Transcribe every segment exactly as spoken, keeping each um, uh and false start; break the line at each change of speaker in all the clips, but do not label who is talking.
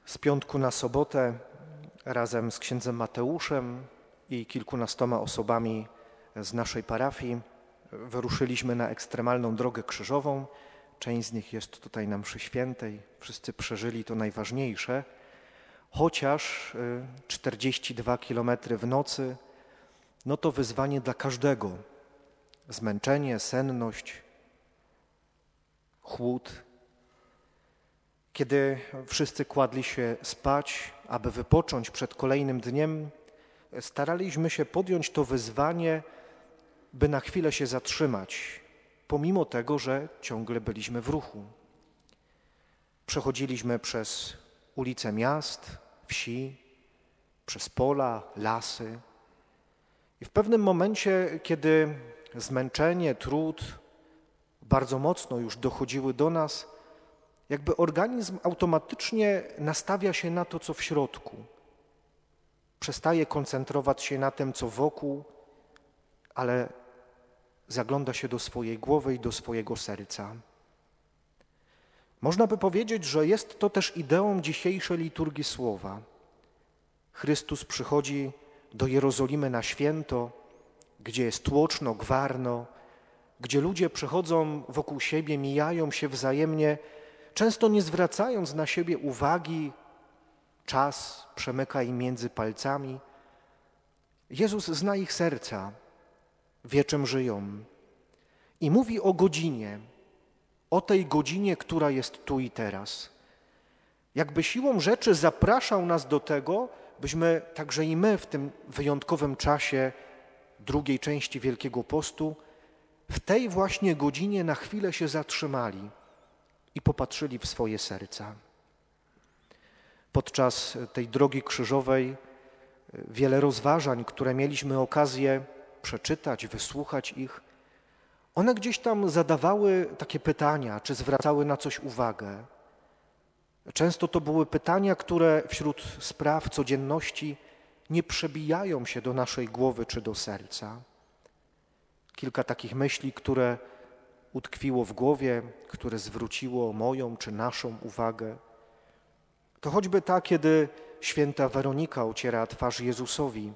Z piątku na sobotę razem z księdzem Mateuszem i kilkunastoma osobami z naszej parafii wyruszyliśmy na ekstremalną drogę krzyżową. Część z nich jest tutaj na mszy świętej. Wszyscy przeżyli to najważniejsze. Chociaż czterdzieści dwa kilometry w nocy, no to wyzwanie dla każdego. Zmęczenie, senność, chłód. Kiedy wszyscy kładli się spać, aby wypocząć przed kolejnym dniem, staraliśmy się podjąć to wyzwanie, by na chwilę się zatrzymać, pomimo tego, że ciągle byliśmy w ruchu. Przechodziliśmy przez ulice miast, wsi, przez pola, lasy. I w pewnym momencie, kiedy zmęczenie, trud bardzo mocno już dochodziły do nas, jakby organizm automatycznie nastawia się na to, co w środku. Przestaje koncentrować się na tym, co wokół, ale zagląda się do swojej głowy i do swojego serca. Można by powiedzieć, że jest to też ideą dzisiejszej liturgii słowa. Chrystus przychodzi do Jerozolimy na święto, gdzie jest tłoczno, gwarno, gdzie ludzie przechodzą wokół siebie, mijają się wzajemnie, często nie zwracając na siebie uwagi, czas przemyka im między palcami. Jezus zna ich serca, wie, czym żyją i mówi o godzinie, o tej godzinie, która jest tu i teraz. Jakby siłą rzeczy zapraszał nas do tego, byśmy także i my w tym wyjątkowym czasie drugiej części Wielkiego Postu w tej właśnie godzinie na chwilę się zatrzymali i popatrzyli w swoje serca. Podczas tej drogi krzyżowej wiele rozważań, które mieliśmy okazję przeczytać, wysłuchać ich, one gdzieś tam zadawały takie pytania, czy zwracały na coś uwagę. Często to były pytania, które wśród spraw codzienności nie przebijają się do naszej głowy czy do serca. Kilka takich myśli, które utkwiło w głowie, które zwróciło moją czy naszą uwagę. To choćby ta, kiedy święta Weronika ociera twarz Jezusowi.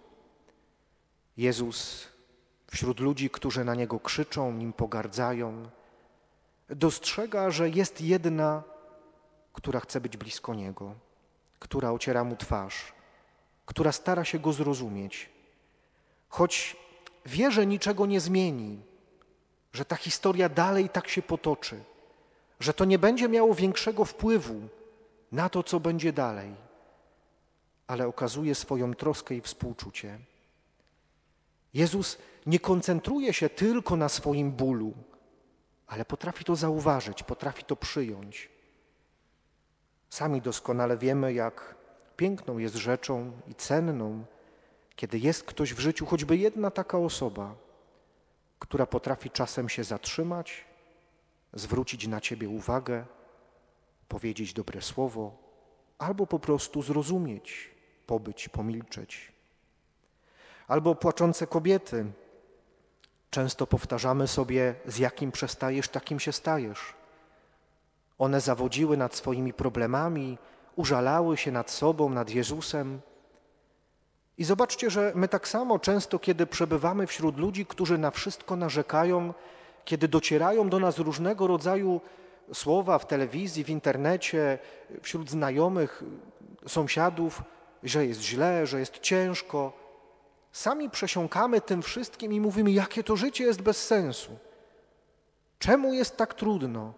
Jezus wśród ludzi, którzy na Niego krzyczą, Nim pogardzają, dostrzega, że jest jedna, która chce być blisko Niego, która ociera Mu twarz, która stara się Go zrozumieć. Choć wie, że niczego nie zmieni, że ta historia dalej tak się potoczy, że to nie będzie miało większego wpływu na to, co będzie dalej, ale okazuje swoją troskę i współczucie. Jezus nie koncentruje się tylko na swoim bólu, ale potrafi to zauważyć, potrafi to przyjąć. Sami doskonale wiemy, jak piękną jest rzeczą i cenną, kiedy jest ktoś w życiu, choćby jedna taka osoba, która potrafi czasem się zatrzymać, zwrócić na ciebie uwagę, powiedzieć dobre słowo, albo po prostu zrozumieć, pobyć, pomilczeć. Albo płaczące kobiety. Często powtarzamy sobie, z jakim przestajesz, takim się stajesz. One zawodziły nad swoimi problemami, użalały się nad sobą, nad Jezusem. I zobaczcie, że my tak samo często, kiedy przebywamy wśród ludzi, którzy na wszystko narzekają, kiedy docierają do nas różnego rodzaju słowa w telewizji, w internecie, wśród znajomych, sąsiadów, że jest źle, że jest ciężko, sami przesiąkamy tym wszystkim i mówimy, jakie to życie jest bez sensu. Czemu jest tak trudno?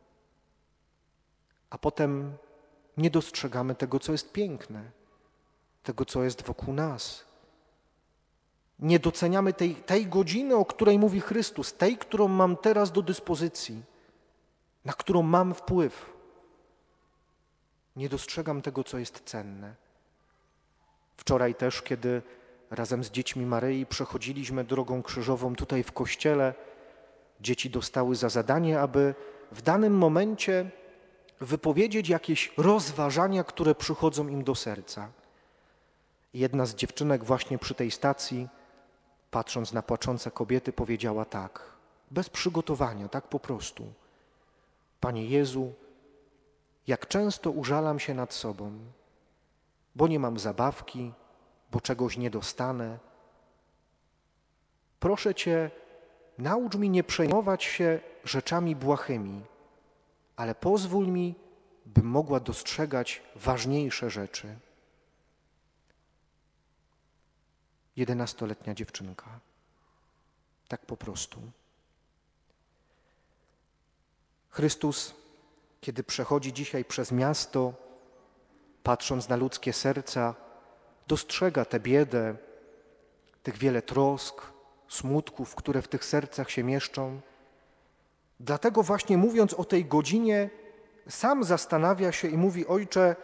A potem nie dostrzegamy tego, co jest piękne, tego, co jest wokół nas. Nie doceniamy tej, tej godziny, o której mówi Chrystus, tej, którą mam teraz do dyspozycji, na którą mam wpływ. Nie dostrzegam tego, co jest cenne. Wczoraj też, kiedy razem z dziećmi Maryi przechodziliśmy drogą krzyżową tutaj w kościele, dzieci dostały za zadanie, aby w danym momencie wypowiedzieć jakieś rozważania, które przychodzą im do serca. Jedna z dziewczynek właśnie przy tej stacji, patrząc na płaczące kobiety, powiedziała tak, bez przygotowania, tak po prostu. Panie Jezu, jak często użalam się nad sobą, bo nie mam zabawki, bo czegoś nie dostanę. Proszę Cię, naucz mi nie przejmować się rzeczami błahymi, ale pozwól mi, bym mogła dostrzegać ważniejsze rzeczy. Jedenastoletnia dziewczynka. Tak po prostu. Chrystus, kiedy przechodzi dzisiaj przez miasto, patrząc na ludzkie serca, dostrzega tę biedę, tych wiele trosk, smutków, które w tych sercach się mieszczą. Dlatego właśnie mówiąc o tej godzinie, sam zastanawia się i mówi: Ojcze,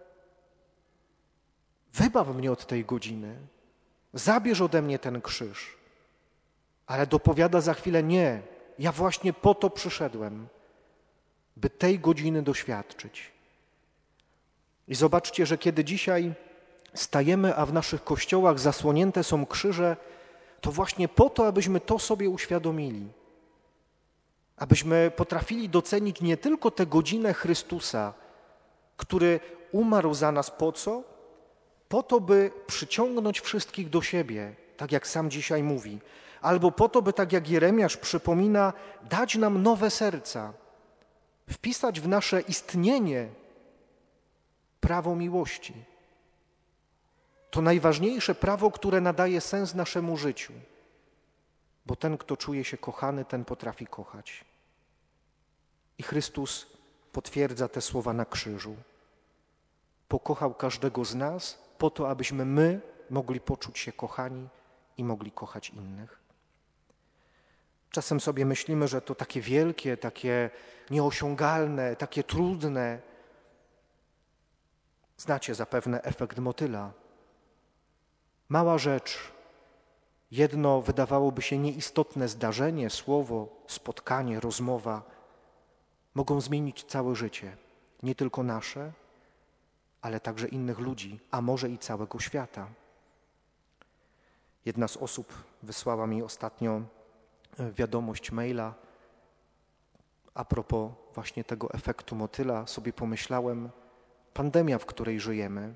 wybaw mnie od tej godziny, zabierz ode mnie ten krzyż. Ale dopowiada za chwilę: nie, ja właśnie po to przyszedłem, by tej godziny doświadczyć. I zobaczcie, że kiedy dzisiaj stajemy, a w naszych kościołach zasłonięte są krzyże, to właśnie po to, abyśmy to sobie uświadomili. Abyśmy potrafili docenić nie tylko tę godzinę Chrystusa, który umarł za nas po co? Po to, by przyciągnąć wszystkich do siebie, tak jak sam dzisiaj mówi. Albo po to, by, tak jak Jeremiasz przypomina, dać nam nowe serca, wpisać w nasze istnienie prawo miłości. To najważniejsze prawo, które nadaje sens naszemu życiu. Bo ten, kto czuje się kochany, ten potrafi kochać. I Chrystus potwierdza te słowa na krzyżu. Pokochał każdego z nas po to, abyśmy my mogli poczuć się kochani i mogli kochać innych. Czasem sobie myślimy, że to takie wielkie, takie nieosiągalne, takie trudne. Znacie zapewne efekt motyla. Mała rzecz, jedno wydawałoby się nieistotne zdarzenie, słowo, spotkanie, rozmowa mogą zmienić całe życie, nie tylko nasze, ale także innych ludzi, a może i całego świata. Jedna z osób wysłała mi ostatnio wiadomość maila a propos właśnie tego efektu motyla. Sobie pomyślałem, pandemia, w której żyjemy,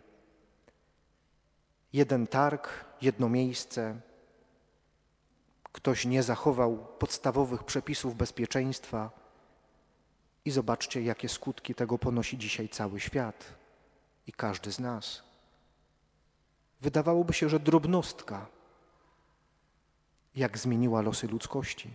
jeden targ, jedno miejsce, ktoś nie zachował podstawowych przepisów bezpieczeństwa i zobaczcie, jakie skutki tego ponosi dzisiaj cały świat i każdy z nas. Wydawałoby się, że drobnostka, jak zmieniła losy ludzkości.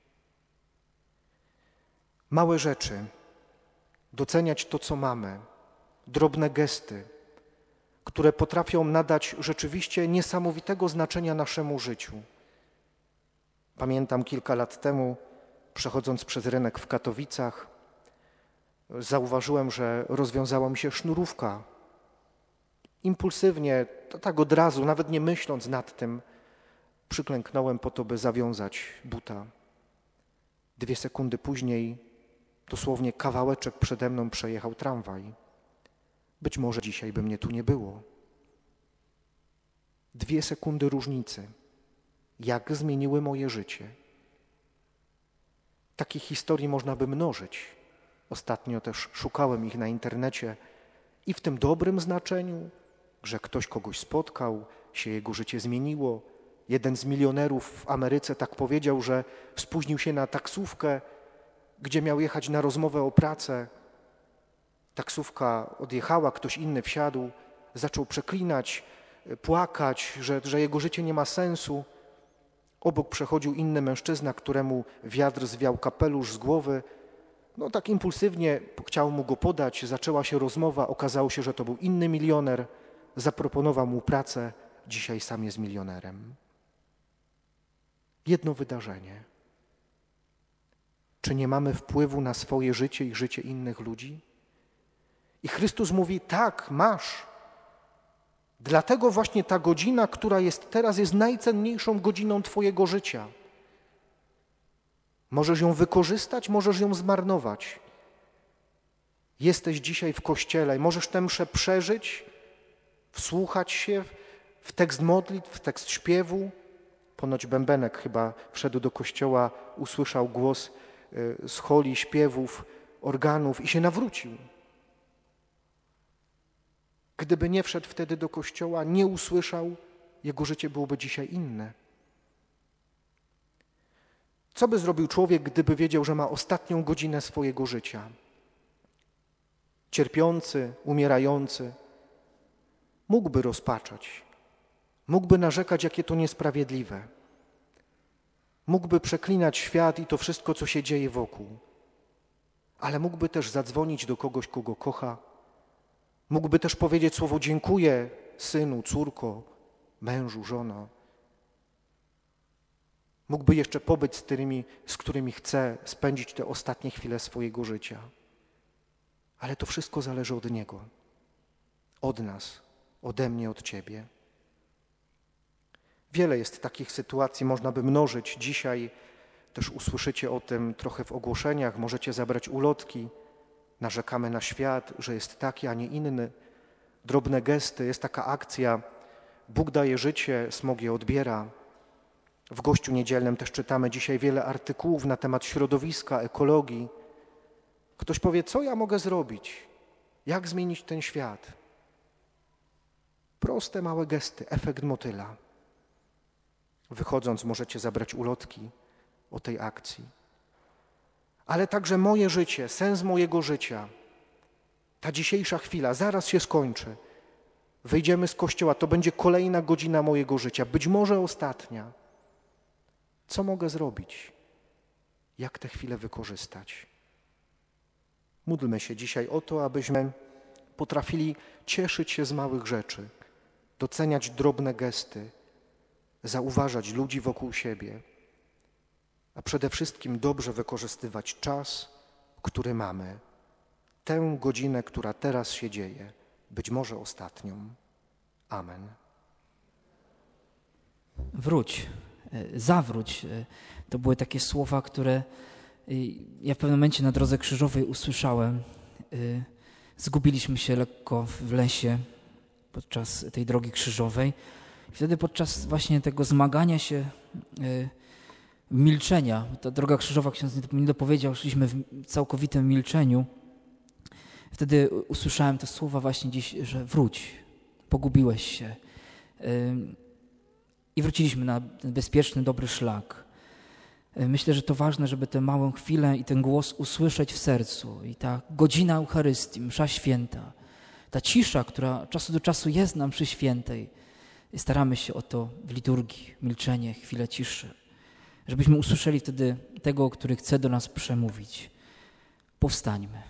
Małe rzeczy, doceniać to, co mamy, drobne gesty, które potrafią nadać rzeczywiście niesamowitego znaczenia naszemu życiu. Pamiętam kilka lat temu, przechodząc przez rynek w Katowicach, zauważyłem, że rozwiązała mi się sznurówka. Impulsywnie, to tak od razu, nawet nie myśląc nad tym, przyklęknąłem po to, by zawiązać buta. Dwie sekundy później, dosłownie kawałeczek przede mną przejechał tramwaj. Być może dzisiaj by mnie tu nie było. Dwie sekundy różnicy. Jak zmieniły moje życie. Takich historii można by mnożyć. Ostatnio też szukałem ich na internecie i w tym dobrym znaczeniu, że ktoś kogoś spotkał, się jego życie zmieniło. Jeden z milionerów w Ameryce tak powiedział, że spóźnił się na taksówkę, gdzie miał jechać na rozmowę o pracę. Taksówka odjechała, ktoś inny wsiadł, zaczął przeklinać, płakać, że, że jego życie nie ma sensu. Obok przechodził inny mężczyzna, któremu wiatr zwiał kapelusz z głowy. No tak impulsywnie chciał mu go podać, zaczęła się rozmowa, okazało się, że to był inny milioner, zaproponował mu pracę, dzisiaj sam jest milionerem. Jedno wydarzenie. Czy nie mamy wpływu na swoje życie i życie innych ludzi? I Chrystus mówi, tak, masz. Dlatego właśnie ta godzina, która jest teraz, jest najcenniejszą godziną twojego życia. Możesz ją wykorzystać, możesz ją zmarnować. Jesteś dzisiaj w kościele i możesz tę mszę przeżyć, wsłuchać się w tekst modlitw, w tekst śpiewu. Ponoć bębenek chyba wszedł do kościoła, usłyszał głos z holi, śpiewów, organów i się nawrócił. Gdyby nie wszedł wtedy do kościoła, nie usłyszał, jego życie byłoby dzisiaj inne. Co by zrobił człowiek, gdyby wiedział, że ma ostatnią godzinę swojego życia? Cierpiący, umierający, mógłby rozpaczać, mógłby narzekać, jakie to niesprawiedliwe. Mógłby przeklinać świat i to wszystko, co się dzieje wokół. Ale mógłby też zadzwonić do kogoś, kogo kocha. Mógłby też powiedzieć słowo dziękuję synu, córko, mężu, żono. Mógłby jeszcze pobyć z tymi, z którymi chce spędzić te ostatnie chwile swojego życia. Ale to wszystko zależy od Niego, od nas, ode mnie, od Ciebie. Wiele jest takich sytuacji, można by mnożyć. Dzisiaj też usłyszycie o tym trochę w ogłoszeniach, możecie zabrać ulotki. Narzekamy na świat, że jest taki, a nie inny. Drobne gesty, jest taka akcja Bóg daje życie, smog je odbiera. W Gościu Niedzielnym też czytamy dzisiaj wiele artykułów na temat środowiska, ekologii. Ktoś powie, co ja mogę zrobić? Jak zmienić ten świat? Proste, małe gesty, efekt motyla. Wychodząc możecie zabrać ulotki o tej akcji. Ale także moje życie, sens mojego życia, ta dzisiejsza chwila, zaraz się skończy. Wyjdziemy z kościoła, to będzie kolejna godzina mojego życia, być może ostatnia. Co mogę zrobić? Jak tę chwilę wykorzystać? Módlmy się dzisiaj o to, abyśmy potrafili cieszyć się z małych rzeczy, doceniać drobne gesty, zauważać ludzi wokół siebie, a przede wszystkim dobrze wykorzystywać czas, który mamy, tę godzinę, która teraz się dzieje, być może ostatnią. Amen.
Wróć, zawróć. To były takie słowa, które ja w pewnym momencie na drodze krzyżowej usłyszałem. Zgubiliśmy się lekko w lesie podczas tej drogi krzyżowej. I wtedy podczas właśnie tego zmagania się, milczenia, ta droga krzyżowa, ksiądz nie dopowiedział, szliśmy w całkowitym milczeniu. Wtedy usłyszałem te słowa właśnie dziś, że wróć, pogubiłeś się. I wróciliśmy na ten bezpieczny, dobry szlak. Myślę, że to ważne, żeby tę małą chwilę i ten głos usłyszeć w sercu. I ta godzina Eucharystii, msza święta, ta cisza, która od czasu do czasu jest nam przy świętej. Staramy się o to w liturgii, milczenie, chwilę ciszy. Żebyśmy usłyszeli wtedy tego, który chce do nas przemówić. Powstańmy.